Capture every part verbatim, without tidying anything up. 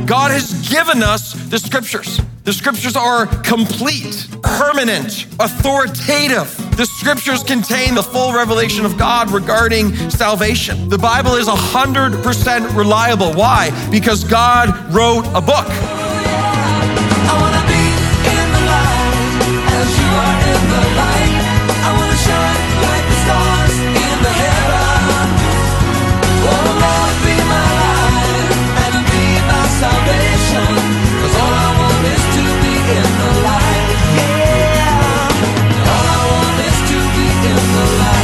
God has given us the scriptures. The scriptures are complete, permanent, authoritative. The scriptures contain the full revelation of God regarding salvation. The Bible is one hundred percent reliable. Why? Because God wrote a book. I wanna be in the light as you are in the light. I wanna shine like the stars in the heaven. Oh Lord, be my light and be my salvation. 'Cause all I want is to be in the light. Yeah. All I want is to be in the light.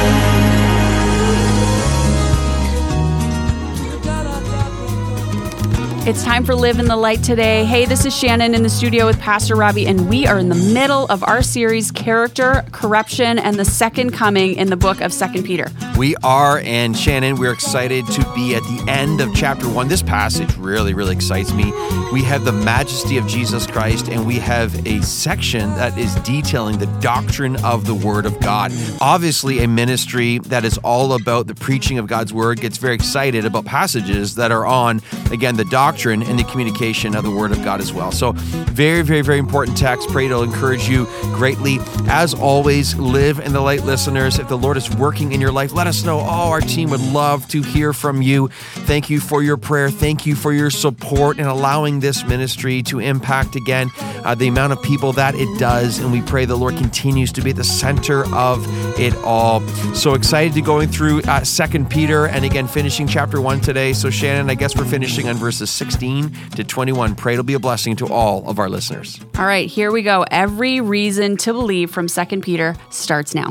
It's time for Live in the Light today. Hey, this is Shannon in the studio with Pastor Robbie, and we are in the middle of our series, Character, Corruption, and the Second Coming in the book of Second Peter. We are, and Shannon, we're excited to be at the end of chapter one. This passage really, really excites me. We have the majesty of Jesus Christ, and we have a section that is detailing the doctrine of the Word of God. Obviously, a ministry that is all about the preaching of God's Word gets very excited about passages that are on, again, the doctrine and the communication of the Word of God as well. So very, very, very important text. Pray it'll encourage you greatly. As always, Live in the Light listeners, if the Lord is working in your life, let us know. Oh, our team would love to hear from you. Thank you for your prayer. Thank you for your support in allowing this ministry to impact, again, uh, the amount of people that it does. And we pray the Lord continues to be at the center of it all. So excited to going through uh, Second Peter and, again, finishing chapter one today. So Shannon, I guess we're finishing on verses sixteen to twenty-one. Pray it'll be a blessing to all of our listeners. All right, here we go. Every reason to believe from Second Peter starts now.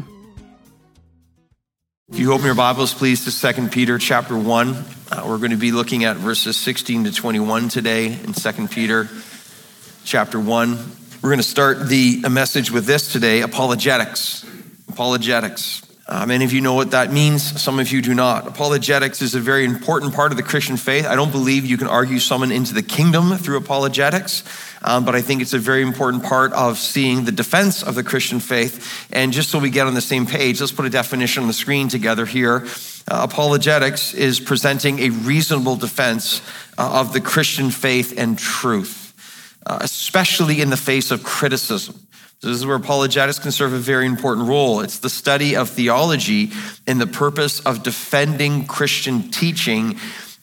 If you open your Bibles, please, to Second Peter chapter one. Uh, we're going to be looking at verses sixteen to twenty-one today in Second Peter chapter one. We're going to start the a message with this today, apologetics. Apologetics. Uh, many of you know what that means. Some of you do not. Apologetics is a very important part of the Christian faith. I don't believe you can argue someone into the kingdom through apologetics, um, but I think it's a very important part of seeing the defense of the Christian faith. And just so we get on the same page, let's put a definition on the screen together here. Uh, apologetics is presenting a reasonable defense uh, of the Christian faith and truth, uh, especially in the face of criticism. This is where apologetics can serve a very important role. It's the study of theology in the purpose of defending Christian teaching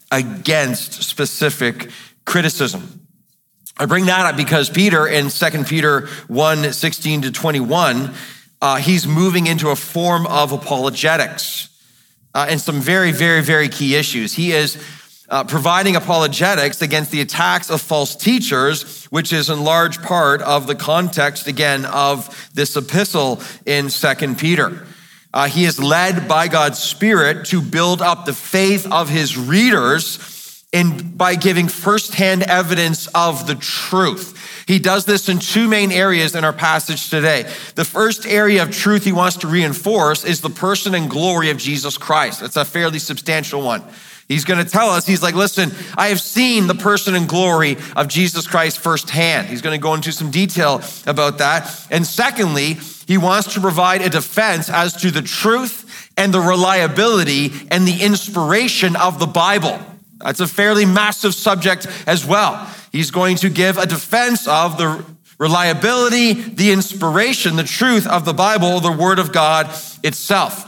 against specific criticism. I bring that up because Peter in Second Peter one, sixteen to twenty-one, uh, he's moving into a form of apologetics uh, and some very, very, very key issues. He is Uh, providing apologetics against the attacks of false teachers, which is in large part of the context, again, of this epistle in Second Peter. Uh, he is led by God's Spirit to build up the faith of his readers in, by giving firsthand evidence of the truth. He does this in two main areas in our passage today. The first area of truth he wants to reinforce is the person and glory of Jesus Christ. It's a fairly substantial one. He's going to tell us, he's like, listen, I have seen the person and glory of Jesus Christ firsthand. He's going to go into some detail about that. And secondly, he wants to provide a defense as to the truth and the reliability and the inspiration of the Bible. That's a fairly massive subject as well. He's going to give a defense of the reliability, the inspiration, the truth of the Bible, the Word of God itself.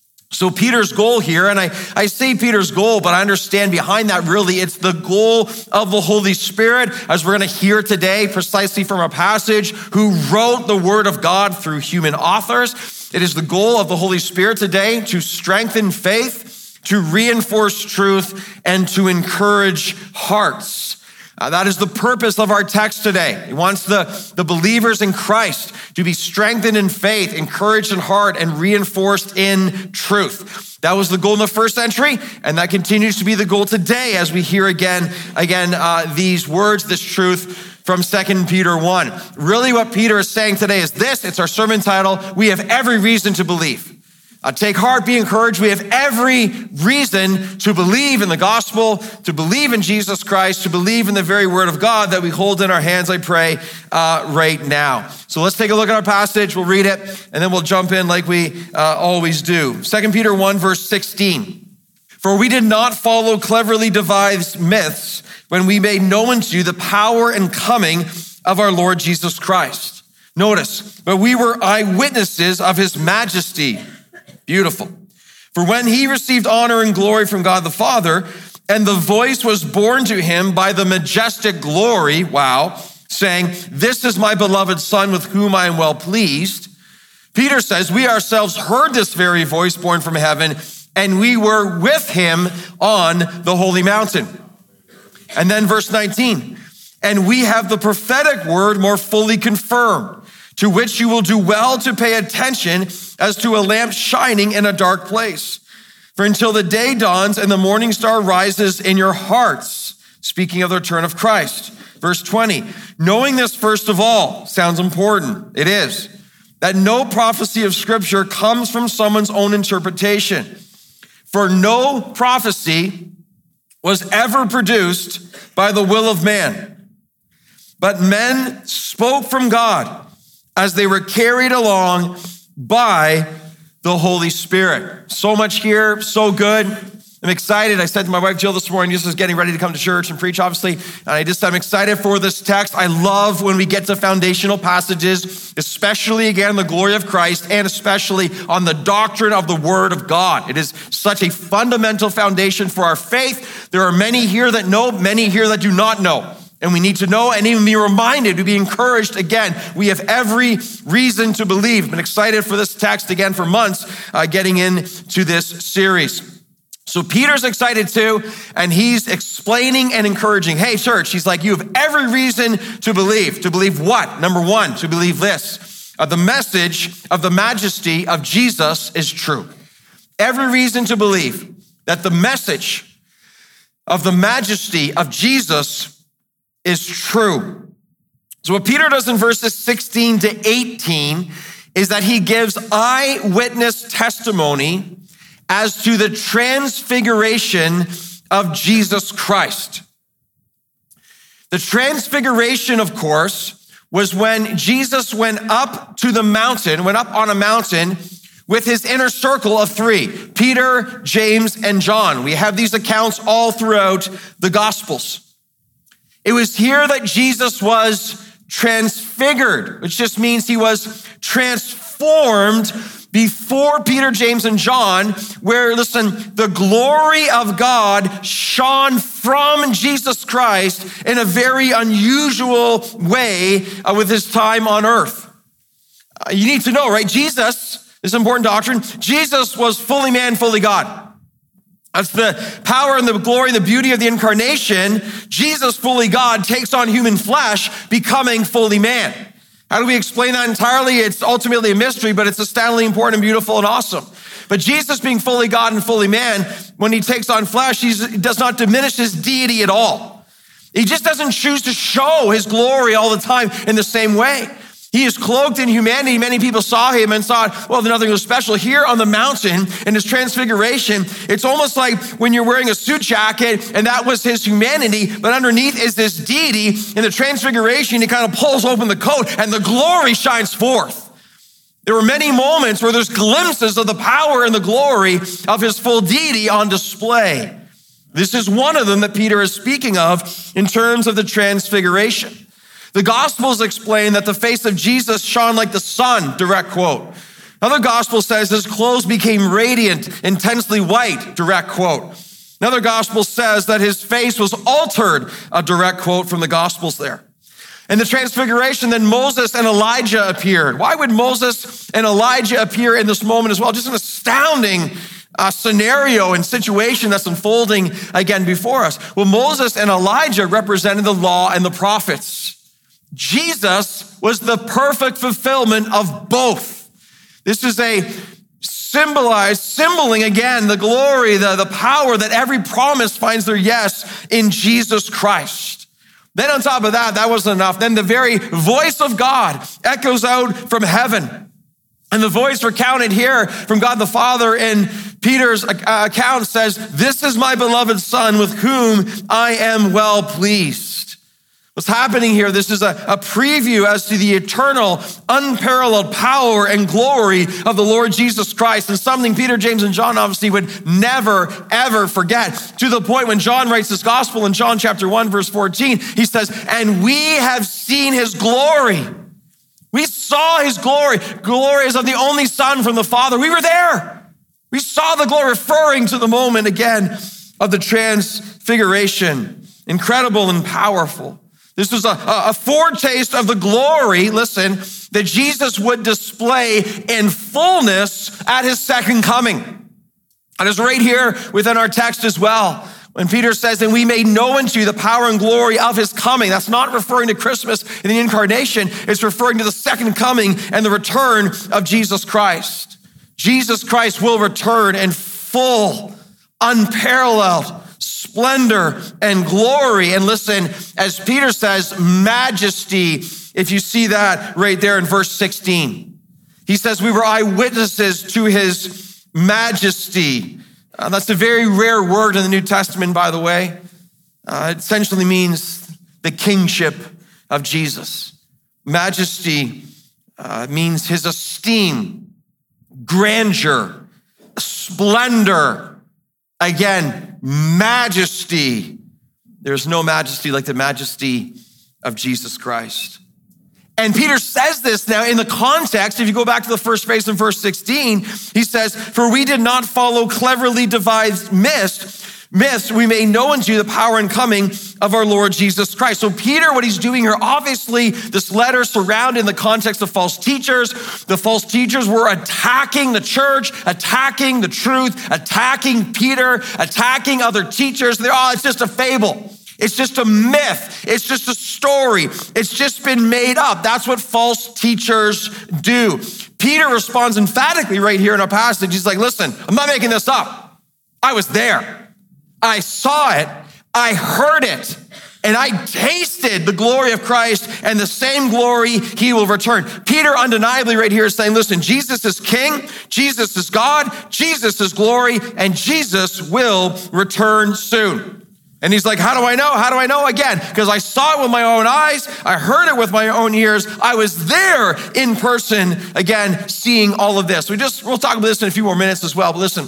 So Peter's goal here, and I, I say Peter's goal, but I understand behind that really it's the goal of the Holy Spirit, as we're going to hear today precisely from our passage, who wrote the Word of God through human authors. It is the goal of the Holy Spirit today to strengthen faith, to reinforce truth, and to encourage hearts. Uh, that is the purpose of our text today. He wants the, the believers in Christ to be strengthened in faith, encouraged in heart, and reinforced in truth. That was the goal in the first century, and that continues to be the goal today as we hear again, again uh, these words, this truth from Second Peter one. Really what Peter is saying today is this. It's our sermon title. We have every reason to believe. Uh, take heart, be encouraged. We have every reason to believe in the gospel, to believe in Jesus Christ, to believe in the very Word of God that we hold in our hands, I pray, uh, right now. So let's take a look at our passage. We'll read it, and then we'll jump in like we uh, always do. Second Peter one, verse sixteen. For we did not follow cleverly devised myths when we made known to you the power and coming of our Lord Jesus Christ. Notice, but we were eyewitnesses of his majesty. Beautiful. For when he received honor and glory from God the Father, and the voice was borne to him by the majestic glory, wow, saying, this is my beloved Son with whom I am well pleased. Peter says, we ourselves heard this very voice borne from heaven, and we were with him on the holy mountain. And then verse nineteen, and we have the prophetic word more fully confirmed, to which you will do well to pay attention as to a lamp shining in a dark place. For until the day dawns and the morning star rises in your hearts, speaking of the return of Christ. Verse twenty, knowing this first of all, sounds important, it is, that no prophecy of Scripture comes from someone's own interpretation. For no prophecy was ever produced by the will of man, but men spoke from God as they were carried along by the Holy Spirit. So much here, so good. I'm excited. I said to my wife Jill this morning, just was getting ready to come to church and preach, obviously. And I just, I'm excited for this text. I love when we get to foundational passages, especially again, the glory of Christ, and especially on the doctrine of the Word of God. It is such a fundamental foundation for our faith. There are many here that know, many here that do not know. And we need to know and even be reminded, to be encouraged again. We have every reason to believe. I've been excited for this text again for months, uh, getting into this series. So Peter's excited too, and he's explaining and encouraging. Hey, church, he's like, you have every reason to believe. To believe what? Number one, to believe this. Uh, the message of the majesty of Jesus is true. Every reason to believe that the message of the majesty of Jesus is true. So what Peter does in verses sixteen to eighteen is that he gives eyewitness testimony as to the transfiguration of Jesus Christ. The transfiguration, of course, was when Jesus went up to the mountain, went up on a mountain with his inner circle of three, Peter, James, and John. We have these accounts all throughout the Gospels. It was here that Jesus was transfigured, which just means he was transformed before Peter, James, and John, where, listen, the glory of God shone from Jesus Christ in a very unusual way uh, with his time on earth. Uh, you need to know, right? Jesus, this important doctrine, Jesus was fully man, fully God. That's the power and the glory and the beauty of the incarnation. Jesus, fully God, takes on human flesh, becoming fully man. How do we explain that entirely? It's ultimately a mystery, but it's astoundingly important and beautiful and awesome. But Jesus, being fully God and fully man, when he takes on flesh, he does not diminish his deity at all. He just doesn't choose to show his glory all the time in the same way. He is cloaked in humanity. Many people saw him and thought, well, nothing was special. Here on the mountain in his transfiguration, it's almost like when you're wearing a suit jacket and that was his humanity, but underneath is this deity. In the transfiguration, he kind of pulls open the coat and the glory shines forth. There were many moments where there's glimpses of the power and the glory of his full deity on display. This is one of them that Peter is speaking of in terms of the transfiguration. The Gospels explain that the face of Jesus shone like the sun, direct quote. Another Gospel says his clothes became radiant, intensely white, direct quote. Another Gospel says that his face was altered, a direct quote from the Gospels there. In the transfiguration, then Moses and Elijah appeared. Why would Moses and Elijah appear in this moment as well? Just an astounding uh, scenario and situation that's unfolding again before us. Well, Moses and Elijah represented the law and the prophets. Jesus was the perfect fulfillment of both. This is a symbolized, symboling again the glory, the, the power that every promise finds their yes in Jesus Christ. Then on top of that, that wasn't enough. Then the very voice of God echoes out from heaven. And the voice recounted here from God the Father in Peter's account says, "This is my beloved Son with whom I am well pleased." What's happening here, this is a, a preview as to the eternal, unparalleled power and glory of the Lord Jesus Christ, and something Peter, James, and John obviously would never, ever forget, to the point when John writes this gospel in John chapter one, verse fourteen, he says, and we have seen his glory. We saw his glory. Glory is of the only Son from the Father. We were there. We saw the glory, referring to the moment again of the transfiguration. Incredible and powerful. This was a, a foretaste of the glory, listen, that Jesus would display in fullness at his second coming. And it's right here within our text as well. When Peter says, and we made known to you the power and glory of his coming. That's not referring to Christmas and the incarnation. It's referring to the second coming and the return of Jesus Christ. Jesus Christ will return in full, unparalleled splendor and glory. And listen, as Peter says, majesty, if you see that right there in verse sixteen. He says, we were eyewitnesses to his majesty. Uh, that's a very rare word in the New Testament, by the way. Uh, it essentially means the kingship of Jesus. Majesty uh, means his esteem, grandeur, splendor. Again, majesty. There's no majesty like the majesty of Jesus Christ. And Peter says this now in the context, if you go back to the first phrase in verse sixteen, he says, for we did not follow cleverly devised myths, myths, we made known to you the power and coming of our Lord Jesus Christ. So Peter, what he's doing here, obviously this letter surrounded in the context of false teachers. The false teachers were attacking the church, attacking the truth, attacking Peter, attacking other teachers. They're, oh, it's just a fable. It's just a myth. It's just a story. It's just been made up. That's what false teachers do. Peter responds emphatically right here in our passage. He's like, listen, I'm not making this up. I was there. I saw it, I heard it, and I tasted the glory of Christ, and the same glory he will return. Peter undeniably right here is saying, listen, Jesus is king, Jesus is God, Jesus is glory, and Jesus will return soon. And he's like, how do I know? How do I know? Again, because I saw it with my own eyes, I heard it with my own ears, I was there in person, again, seeing all of this. We just, we'll talk about this in a few more minutes as well, but listen,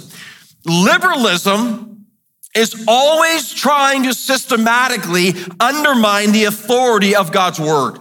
liberalism is always trying to systematically undermine the authority of God's word.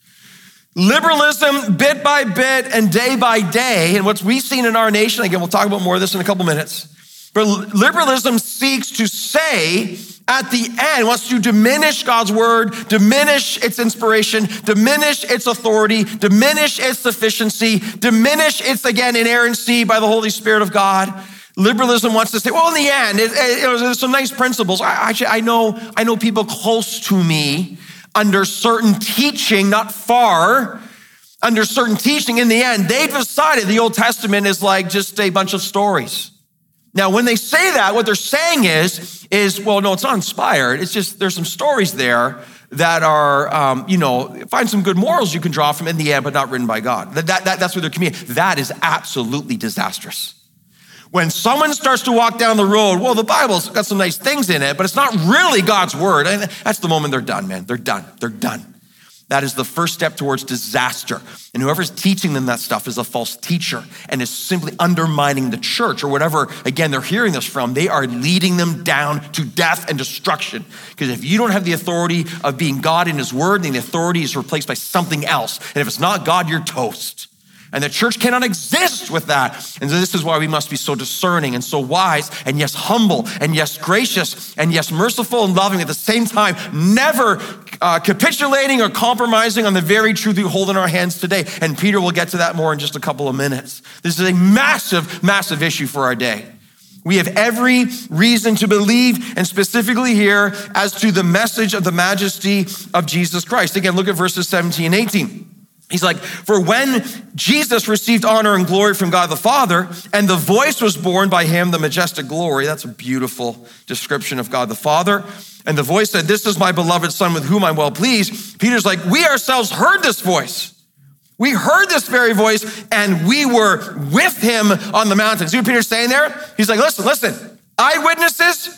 Liberalism, bit by bit and day by day, and what we've seen in our nation, again, we'll talk about more of this in a couple minutes, but liberalism seeks to say at the end, wants to diminish God's word, diminish its inspiration, diminish its authority, diminish its sufficiency, diminish its, again, inerrancy by the Holy Spirit of God. Liberalism wants to say, well, in the end, it, it, it, there's some nice principles. I, actually, I know, I know people close to me under certain teaching, not far, under certain teaching. In the end, they've decided the Old Testament is like just a bunch of stories. Now, when they say that, what they're saying is, is well, no, it's not inspired. It's just there's some stories there that are, um, you know, find some good morals you can draw from in the end, but not written by God. That, that, that's what they're communicating. That is absolutely disastrous. When someone starts to walk down the road, well, the Bible's got some nice things in it, but it's not really God's word. And that's the moment they're done, man. They're done. They're done. That is the first step towards disaster. And whoever's teaching them that stuff is a false teacher and is simply undermining the church or whatever, again, they're hearing this from. They are leading them down to death and destruction. Because if you don't have the authority of being God in his word, then the authority is replaced by something else. And if it's not God, you're toast. And the church cannot exist with that. And so this is why we must be so discerning and so wise and yes, humble and yes, gracious and yes, merciful and loving at the same time, never uh, capitulating or compromising on the very truth we hold in our hands today. And Peter will get to that more in just a couple of minutes. This is a massive, massive issue for our day. We have every reason to believe, and specifically here, as to the message of the majesty of Jesus Christ. Again, look at verses seventeen and eighteen. He's like, for when Jesus received honor and glory from God the Father, and the voice was borne by him, the majestic glory. That's a beautiful description of God the Father. And the voice said, this is my beloved Son with whom I'm well pleased. Peter's like, we ourselves heard this voice. We heard this very voice, and we were with him on the mountain. See what Peter's saying there? He's like, listen, listen, eyewitnesses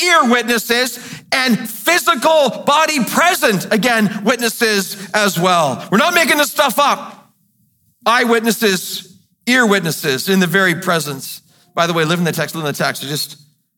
ear witnesses, and physical body present, again, witnesses as well. We're not making this stuff up. Eyewitnesses, ear witnesses in the very presence. By the way, live in the text, live in the text. I just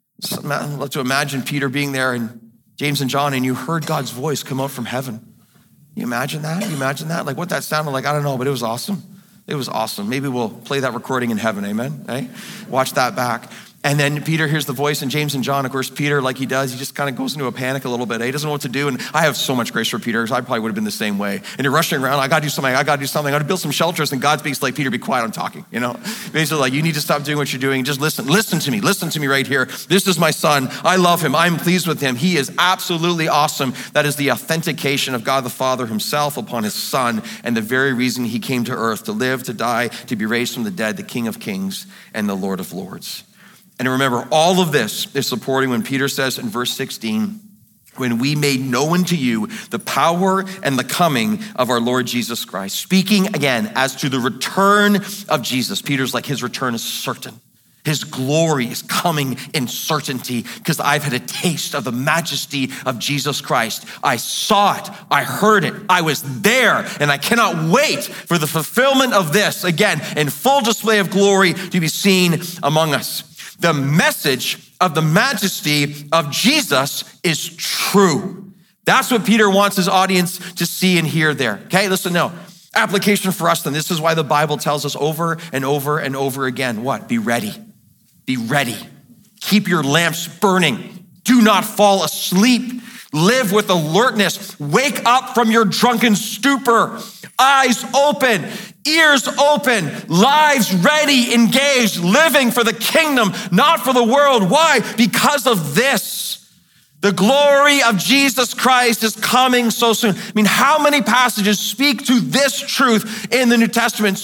I love to imagine Peter being there and James and John, and you heard God's voice come out from heaven. You imagine that? You imagine that? Like what that sounded like, I don't know, but it was awesome. It was awesome. Maybe we'll play that recording in heaven, amen? Hey? Watch that back. And then Peter hears the voice, and James and John, of course, Peter, like he does, he just kind of goes into a panic a little bit. He doesn't know what to do. And I have so much grace for Peter, because I probably would have been the same way. And you're rushing around, I got to do something, I got to do something, I got to build some shelters. And God speaks like, Peter, be quiet, I'm talking, you know? Basically like, you need to stop doing what you're doing. Just listen, listen to me, listen to me right here. This is my son. I love him. I'm pleased with him. He is absolutely awesome. That is the authentication of God the Father himself upon his son, and the very reason he came to earth, to live, to die, to be raised from the dead, the King of Kings and the Lord of Lords. And remember, all of this is supporting when Peter says in verse sixteen, when we made known to you the power and the coming of our Lord Jesus Christ. Speaking again as to the return of Jesus. Peter's like, his return is certain. His glory is coming in certainty, because I've had a taste of the majesty of Jesus Christ. I saw it, I heard it, I was there, and I cannot wait for the fulfillment of this, again, in full display of glory to be seen among us. The message of the majesty of Jesus is true. That's what Peter wants his audience to see and hear there. Okay, listen now. Application for us then. This is why the Bible tells us over and over and over again, what? Be ready. Be ready. Keep your lamps burning. Do not fall asleep. Live with alertness. Wake up from your drunken stupor. Eyes open, ears open, lives ready, engaged, living for the kingdom, not for the world. Why? Because of this. The glory of Jesus Christ is coming so soon. I mean, how many passages speak to this truth in the New Testament?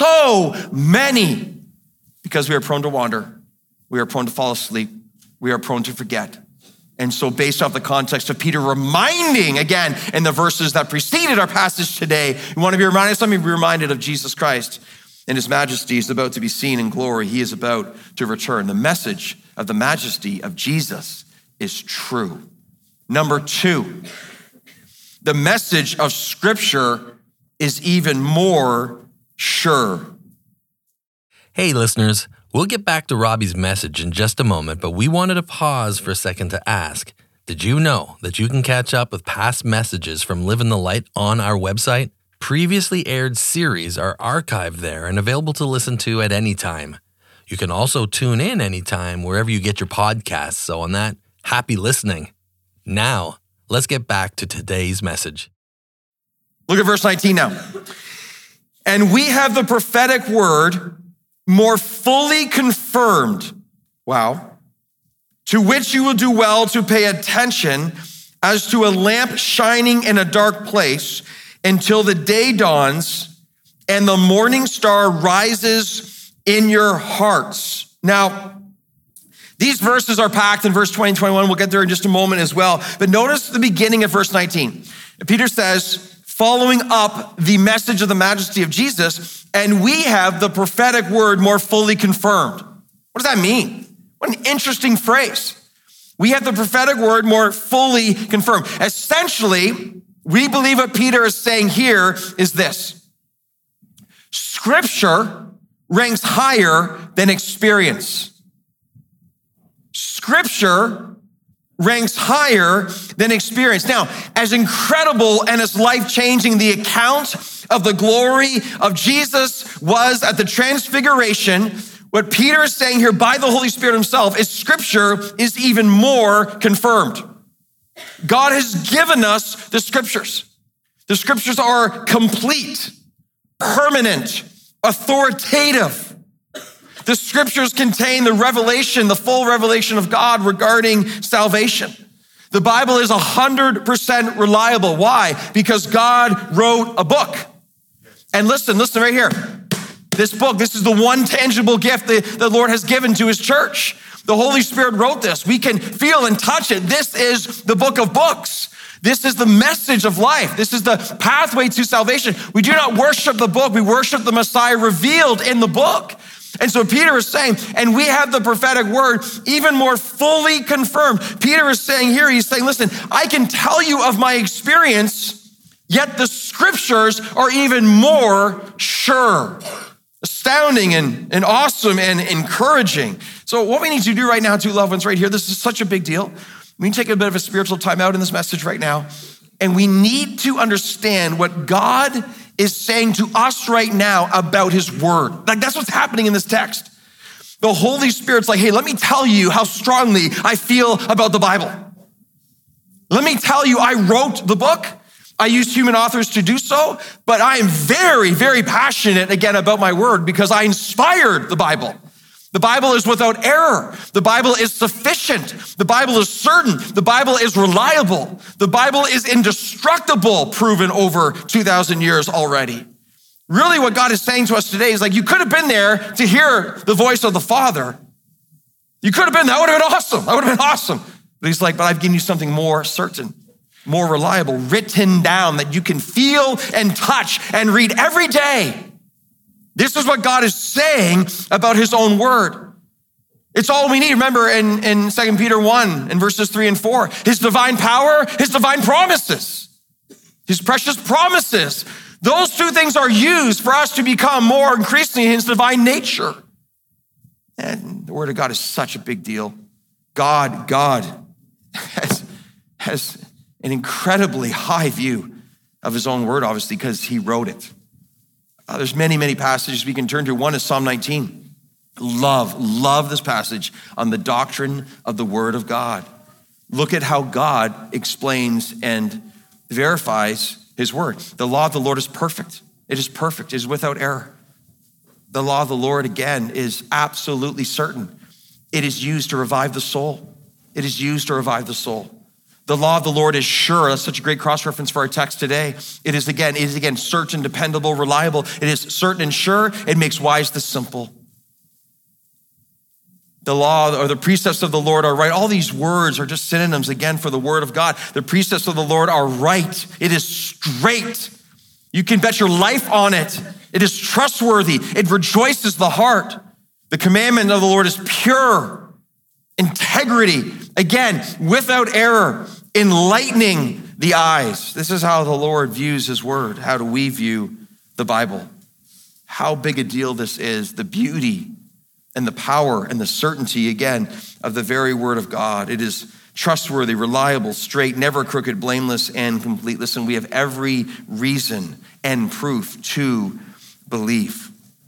So many. Because we are prone to wander. We are prone to fall asleep. We are prone to forget. And so based off the context of Peter reminding, again, in the verses that preceded our passage today, we want to be reminded, some of you be reminded of Jesus Christ and his majesty is about to be seen in glory. He is about to return. The message of the majesty of Jesus is true. Number two, the message of Scripture is even more sure. Hey, listeners. We'll get back to Robbie's message in just a moment, but we wanted to pause for a second to ask, did you know that you can catch up with past messages from Live in the Light on our website? Previously aired series are archived there and available to listen to at any time. You can also tune in anytime wherever you get your podcasts, so on that, happy listening. Now, let's get back to today's message. Look at verse nineteen now. And we have the prophetic word more fully confirmed, wow, to which you will do well to pay attention as to a lamp shining in a dark place until the day dawns and the morning star rises in your hearts. Now, these verses are packed in verse twenty and twenty-one. We'll get there in just a moment as well. But notice the beginning of verse nineteen. Peter says, following up the message of the majesty of Jesus, and we have the prophetic word more fully confirmed. What does that mean? What an interesting phrase. We have the prophetic word more fully confirmed. Essentially, we believe what Peter is saying here is this. Scripture ranks higher than experience. Scripture ranks higher than experience. Now, as incredible and as life-changing the account of the glory of Jesus was at the transfiguration, what Peter is saying here by the Holy Spirit himself is Scripture is even more confirmed. God has given us the Scriptures. The Scriptures are complete, permanent, authoritative. The Scriptures contain the revelation, the full revelation of God regarding salvation. The Bible is one hundred percent reliable. Why? Because God wrote a book. And listen, listen right here. This book, this is the one tangible gift that the Lord has given to his church. The Holy Spirit wrote this. We can feel and touch it. This is the book of books. This is the message of life. This is the pathway to salvation. We do not worship the book. We worship the Messiah revealed in the book. And so Peter is saying, and we have the prophetic word even more fully confirmed. Peter is saying here, he's saying, listen, I can tell you of my experience, yet the scriptures are even more sure. Astounding and, and awesome and encouraging. So what we need to do right now, two loved ones right here, this is such a big deal. We need to take a bit of a spiritual time out in this message right now. And we need to understand what God is saying to us right now about his word. Like that's what's happening in this text. The Holy Spirit's like, hey, let me tell you how strongly I feel about the Bible. Let me tell you, I wrote the book. I used human authors to do so, but I am very, very passionate again about my word because I inspired the Bible. The Bible is without error. The Bible is sufficient. The Bible is certain. The Bible is reliable. The Bible is indestructible, proven over two thousand years already. Really what God is saying to us today is like, you could have been there to hear the voice of the Father. You could have been, that would have been awesome. That would have been awesome. But he's like, but I've given you something more certain, more reliable, written down that you can feel and touch and read every day. This is what God is saying about his own word. It's all we need. Remember in, in Second Peter one, in verses three and four, his divine power, his divine promises, his precious promises. Those two things are used for us to become more increasingly his divine nature. And the word of God is such a big deal. God, God has, has an incredibly high view of his own word, obviously, because he wrote it. Uh, there's many, many passages we can turn to. One is Psalm nineteen. Love, love this passage on the doctrine of the word of God. Look at how God explains and verifies his word. The law of the Lord is perfect. It is perfect. It is without error. The law of the Lord, again, is absolutely certain. It is used to revive the soul. It is used to revive the soul. The law of the Lord is sure. That's such a great cross-reference for our text today. It is again, it is again certain, dependable, reliable. It is certain and sure. It makes wise the simple. The law or the precepts of the Lord are right. All these words are just synonyms again for the word of God. The precepts of the Lord are right. It is straight. You can bet your life on it. It is trustworthy. It rejoices the heart. The commandment of the Lord is pure. Integrity, again, without error, enlightening the eyes. This is how the Lord views his word. How do we view the Bible? How big a deal this is, the beauty and the power and the certainty, again, of the very word of God. It is trustworthy, reliable, straight, never crooked, blameless, and complete. Listen, we have every reason and proof to believe.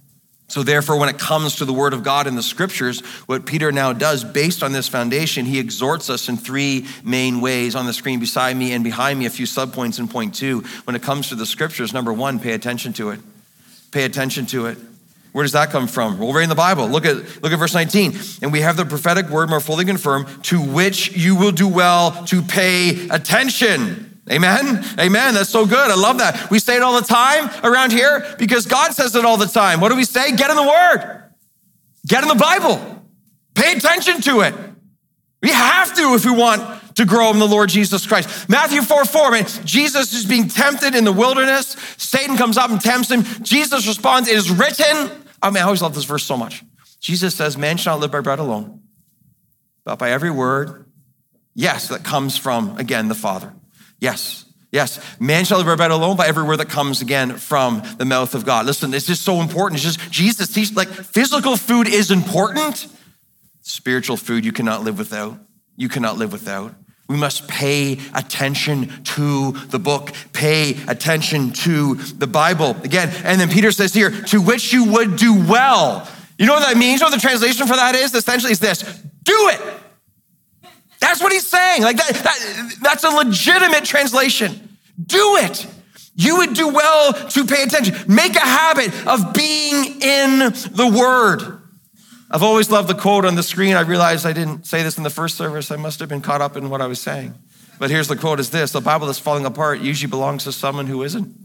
So therefore, when it comes to the word of God in the scriptures, what Peter now does based on this foundation, he exhorts us in three main ways. On the screen beside me and behind me, a few subpoints in point two. When it comes to the scriptures, number one, pay attention to it. Pay attention to it. Where does that come from? Well, right in the Bible. Look at, look at verse nineteen. And we have the prophetic word more fully confirmed, to which you will do well to pay attention. Amen? Amen. That's so good. I love that. We say it all the time around here because God says it all the time. What do we say? Get in the word. Get in the Bible. Pay attention to it. We have to if we want to grow in the Lord Jesus Christ. Matthew four four, man, Jesus is being tempted in the wilderness. Satan comes up and tempts him. Jesus responds, it is written. I mean, I always love this verse so much. Jesus says, man shall not live by bread alone, but by every word, yes, that comes from, again, the Father. Yes, yes. Man shall live by bread alone, by every word that comes again from the mouth of God. Listen, it's just so important. It's just Jesus teaches, like physical food is important. Spiritual food you cannot live without. You cannot live without. We must pay attention to the book, pay attention to the Bible. Again, and then Peter says here, to which you would do well. You know what that means? You know what the translation for that is? Essentially is this, do it. That's what he's saying. Like that, that, that's a legitimate translation. Do it. You would do well to pay attention. Make a habit of being in the word. I've always loved the quote on the screen. I realized I didn't say this in the first service. I must have been caught up in what I was saying. But here's the quote is this, the Bible that's falling apart usually belongs to someone who isn't.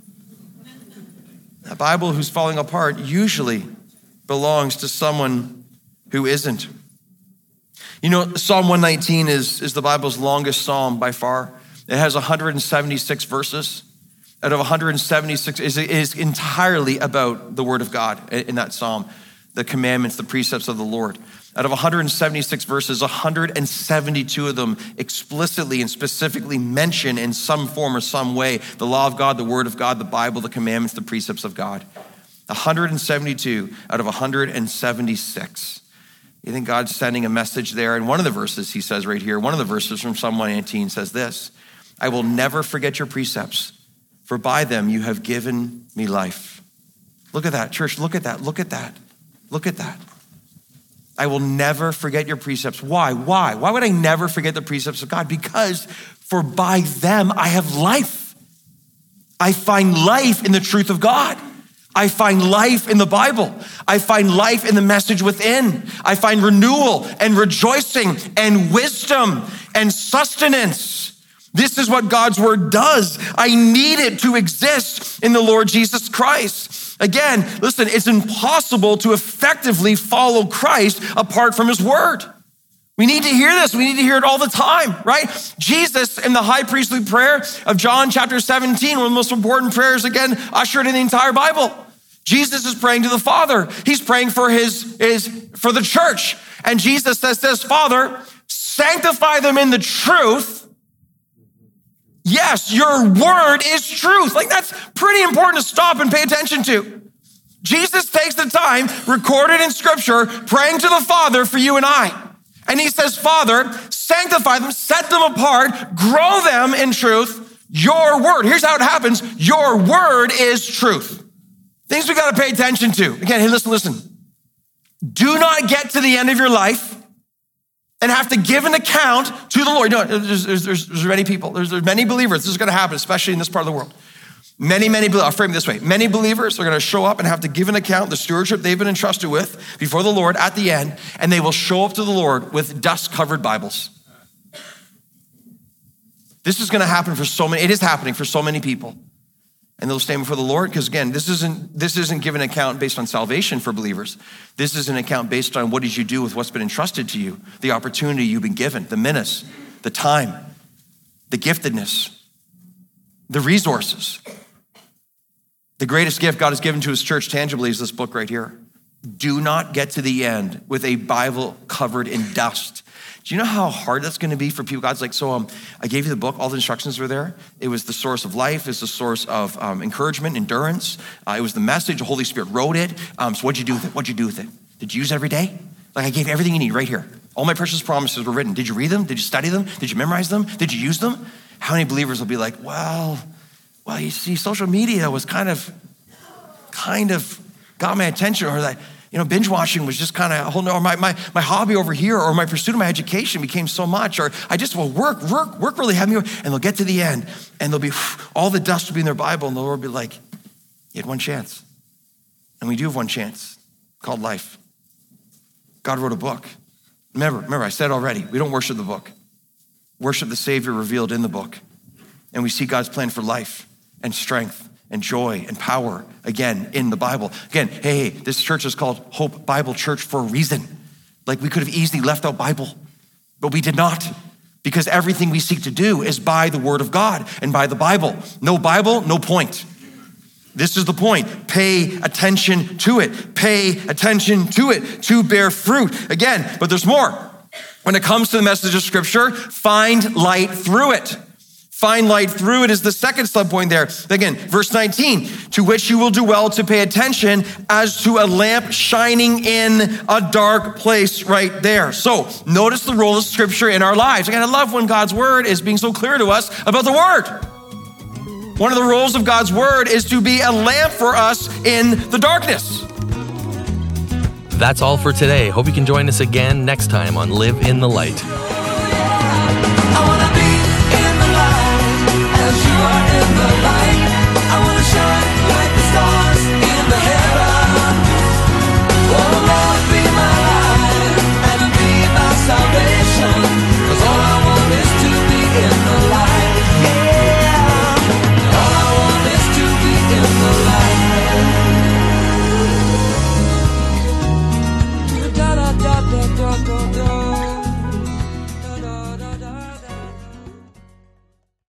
The Bible who's falling apart usually belongs to someone who isn't. You know, Psalm one nineteen is, is the Bible's longest psalm by far. It has one hundred seventy-six verses. Out of one hundred seventy-six, it is entirely about the word of God in that psalm. the commandments, the precepts of the Lord. Out of one hundred seventy-six verses, one hundred seventy-two of them explicitly and specifically mention in some form or some way the law of God, the word of God, the Bible, the commandments, the precepts of God. one hundred seventy-two out of one hundred seventy-six. You think God's sending a message there? And one of the verses he says right here, one of the verses from Psalm one eighteen says this, I will never forget your precepts, for by them you have given me life. Look at that, church, look at that, look at that, look at that. I will never forget your precepts. Why? Why? Why would I never forget the precepts of God? Because for by them I have life. I find life in the truth of God. I find life in the Bible. I find life in the message within. I find renewal and rejoicing and wisdom and sustenance. This is what God's word does. I need it to exist in the Lord Jesus Christ. Again, listen, it's impossible to effectively follow Christ apart from his word. We need to hear this. We need to hear it all the time, right? Jesus in the high priestly prayer of John chapter seventeen, one of the most important prayers, again, ushered in the entire Bible. Jesus is praying to the Father. He's praying for his, his for the church. And Jesus says this, Father, sanctify them in the truth. Yes, your word is truth. Like that's pretty important to stop and pay attention to. Jesus takes the time, recorded in scripture, praying to the Father for you and I. And he says, Father, sanctify them, set them apart, grow them in truth. Your word, here's how it happens. Your word is truth. Things we got to pay attention to. Again, hey, listen, listen. Do not get to the end of your life and have to give an account to the Lord. You know, there's, there's, there's, there's many people, there's, there's many believers. This is going to happen, especially in this part of the world. Many, many, I'll frame it this way. Many believers are going to show up and have to give an account, the stewardship they've been entrusted with before the Lord at the end, and they will show up to the Lord with dust-covered Bibles. This is going to happen for so many, it is happening for so many people. And they'll stand before the Lord, because again, this isn't this isn't given an account based on salvation for believers. This is an account based on what did you do with what's been entrusted to you, the opportunity you've been given, the minutes, the time, the giftedness, the resources. The greatest gift God has given to his church tangibly is this book right here. Do not get to the end with a Bible covered in dust. Do you know how hard that's going to be for people? God's like, so um, I gave you the book. All the instructions were there. It was the source of life. It's the source of um, encouragement, endurance. Uh, it was the message. The Holy Spirit wrote it. Um, so what'd you do with it? What'd you do with it? Did you use it every day? Like I gave you everything you need right here. All my precious promises were written. Did you read them? Did you study them? Did you memorize them? Did you use them? How many believers will be like, well, well, you see, social media was kind of, kind of got my attention, or that, you know, binge watching was just kind of a whole, or my, my, my hobby over here, or my pursuit of my education became so much, or I just, well, work, work, work really had me, and they'll get to the end, and they'll be, all the dust will be in their Bible, and the Lord will be like, you had one chance. And we do have one chance, called life. God wrote a book. Remember, remember, I said already, we don't worship the book. Worship the Savior revealed in the book. And we see God's plan for life and strength and joy and power, again, in the Bible. Again, hey, hey, this church is called Hope Bible Church for a reason. Like we could have easily left out Bible, but we did not, because everything we seek to do is by the word of God and by the Bible. No Bible, no point. This is the point. Pay attention to it. Pay attention to it to bear fruit. Again, but there's more. When it comes to the message of Scripture, find light through it. Find light through it is the second subpoint there. Again, verse nineteen, to which you will do well to pay attention as to a lamp shining in a dark place right there. So notice the role of Scripture in our lives. Again, I love when God's word is being so clear to us about the word. One of the roles of God's word is to be a lamp for us in the darkness. That's all for today. Hope you can join us again next time on Live in the Light.